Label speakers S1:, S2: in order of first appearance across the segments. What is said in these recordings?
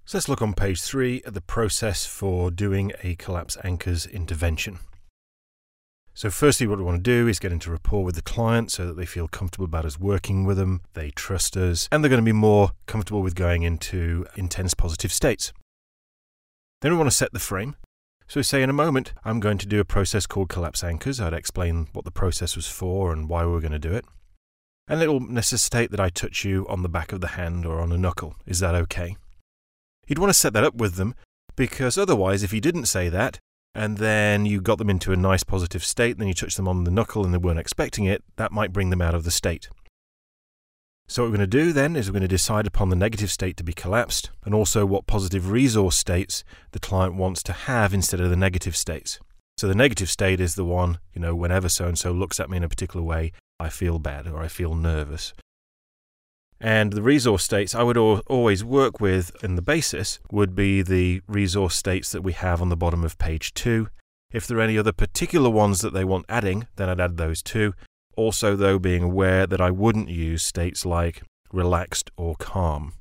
S1: So let's look on page 3 at the process for doing a collapse anchors intervention. So firstly, what we want to do is get into rapport with the client so that they feel comfortable about us working with them, they trust us, and they're going to be more comfortable with going into intense positive states. Then we want to set the frame. So say in a moment, I'm going to do a process called collapse anchors. I'd explain what the process was for and why we were going to do it. And it will necessitate that I touch you on the back of the hand or on a knuckle. Is that okay? You'd want to set that up with them, because otherwise, if you didn't say that, and then you got them into a nice positive state, then you touch them on the knuckle and they weren't expecting it, that might bring them out of the state. So what we're going to do then is we're going to decide upon the negative state to be collapsed, and also what positive resource states the client wants to have instead of the negative states. So the negative state is the one, whenever so-and-so looks at me in a particular way, I feel bad or I feel nervous. And the resource states I would always work with in the basis would be the resource states that we have on the bottom of page 2. If there are any other particular ones that they want adding, then I'd add those too. Also, though, being aware that I wouldn't use states like relaxed or calm.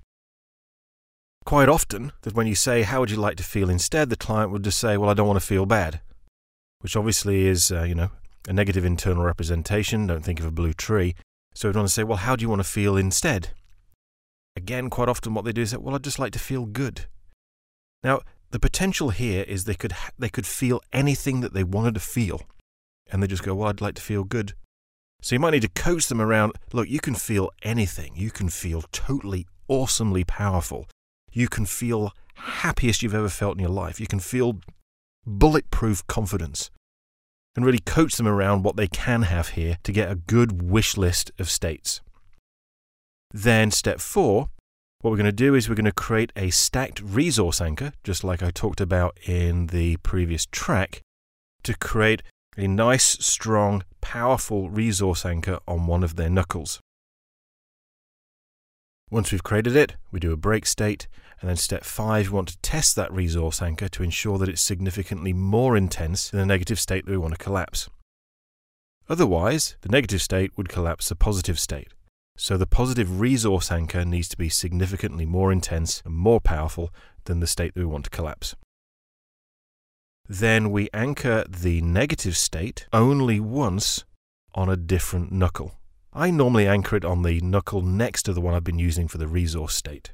S1: Quite often, that when you say, how would you like to feel instead, the client would just say, well, I don't want to feel bad, which obviously is, a negative internal representation. Don't think of a blue tree. So we'd want to say, well, how do you want to feel instead? Again, quite often what they do is say, well, I'd just like to feel good. Now, the potential here is they could feel anything that they wanted to feel. And they just go, well, I'd like to feel good. So you might need to coach them around, look, you can feel anything. You can feel totally, awesomely powerful. You can feel happiest you've ever felt in your life. You can feel bulletproof confidence. And really coach them around what they can have here to get a good wish list of states. Then step 4, what we're going to do is we're going to create a stacked resource anchor, just like I talked about in the previous track, to create a nice, strong, powerful resource anchor on one of their knuckles. Once we've created it, we do a break state, and then step 5, we want to test that resource anchor to ensure that it's significantly more intense than the negative state that we want to collapse. Otherwise, the negative state would collapse the positive state. So the positive resource anchor needs to be significantly more intense and more powerful than the state that we want to collapse. Then we anchor the negative state only once on a different knuckle. I normally anchor it on the knuckle next to the one I've been using for the resource state.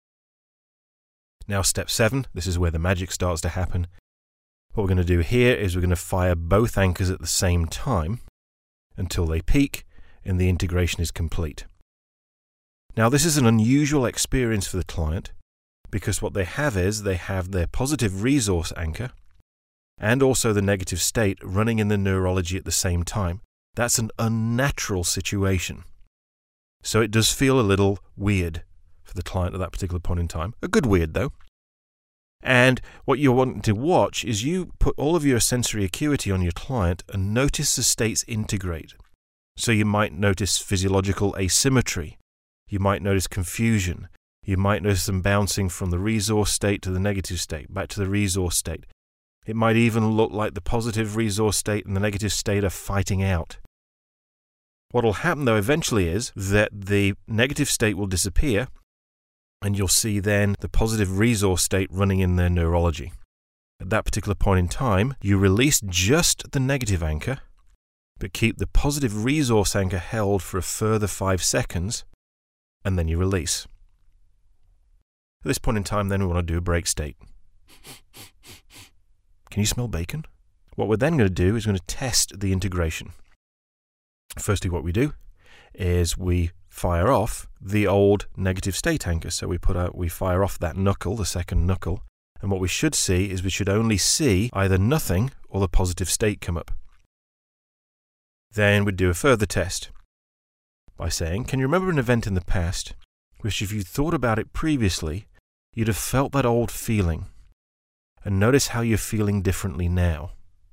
S1: Now step 7, this is where the magic starts to happen. What we're going to do here is we're going to fire both anchors at the same time until they peak and the integration is complete. Now this is an unusual experience for the client because what they have is they have their positive resource anchor and also the negative state running in the neurology at the same time. That's an unnatural situation. So it does feel a little weird for the client at that particular point in time. A good weird, though. And what you're wanting to watch is you put all of your sensory acuity on your client and notice the states integrate. So you might notice physiological asymmetry. You might notice confusion. You might notice them bouncing from the resource state to the negative state, back to the resource state. It might even look like the positive resource state and the negative state are fighting out. What will happen, though, eventually is that the negative state will disappear, and you'll see then the positive resource state running in their neurology. At that particular point in time, you release just the negative anchor, but keep the positive resource anchor held for a further 5 seconds, and then you release. At this point in time, then we want to do a break state. Can you smell bacon? What we're then going to do is we're going to test the integration. Firstly, what we do is we fire off the old negative state anchor. So we fire off that knuckle, the second knuckle, and what we should see is we should only see either nothing or the positive state come up. Then we'd do a further test by saying, can you remember an event in the past which if you thought about it previously, you'd have felt that old feeling? And notice how you're feeling differently now.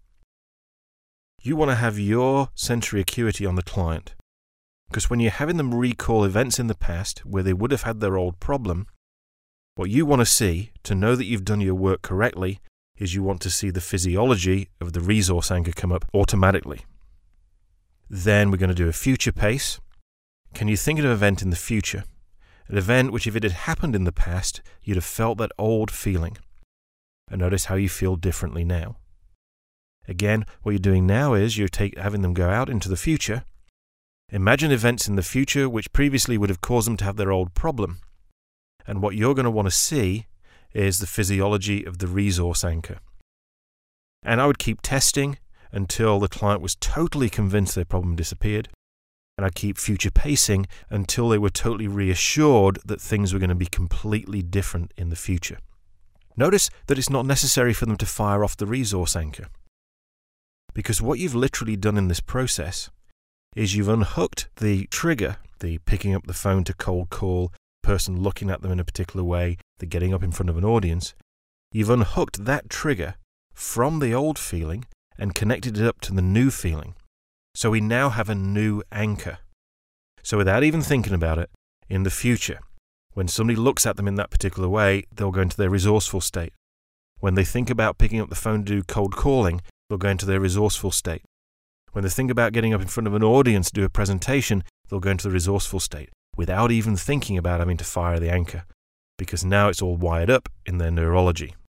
S1: You want to have your sensory acuity on the client, because when you're having them recall events in the past where they would have had their old problem, what you want to see to know that you've done your work correctly is you want to see the physiology of the resource anchor come up automatically. Then we're going to do a future pace. Can you think of an event in the future? An event which, if it had happened in the past, you'd have felt that old feeling. And notice how you feel differently now. Again, what you're doing now is you're having them go out into the future. Imagine events in the future which previously would have caused them to have their old problem. And what you're going to want to see is the physiology of the resource anchor. And I would keep testing until the client was totally convinced their problem disappeared. And I'd keep future pacing until they were totally reassured that things were going to be completely different in the future. Notice that it's not necessary for them to fire off the resource anchor. Because what you've literally done in this process is you've unhooked the trigger, the picking up the phone to cold call, person looking at them in a particular way, the getting up in front of an audience. You've unhooked that trigger from the old feeling and connected it up to the new feeling. So we now have a new anchor. So without even thinking about it, in the future, when somebody looks at them in that particular way, they'll go into their resourceful state. When they think about picking up the phone to do cold calling, they'll go into their resourceful state. When they think about getting up in front of an audience to do a presentation, they'll go into the resourceful state without even thinking about having to fire the anchor, because now it's all wired up in their neurology.